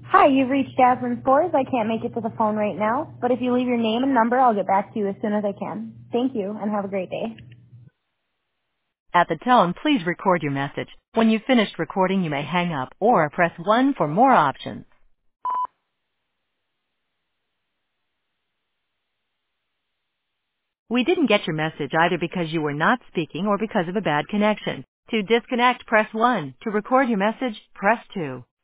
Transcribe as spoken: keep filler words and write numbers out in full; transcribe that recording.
Hi, you've reached Jasmine Scores. I can't make it to the phone right now, but if you leave your name and number, I'll get back to you as soon as I can. Thank you, and have a great day. At the tone, please record your message. When you've finished recording, you may hang up or press one for more options. We didn't get your message either because you were not speaking or because of a bad connection. To disconnect, press one. To record your message, press two.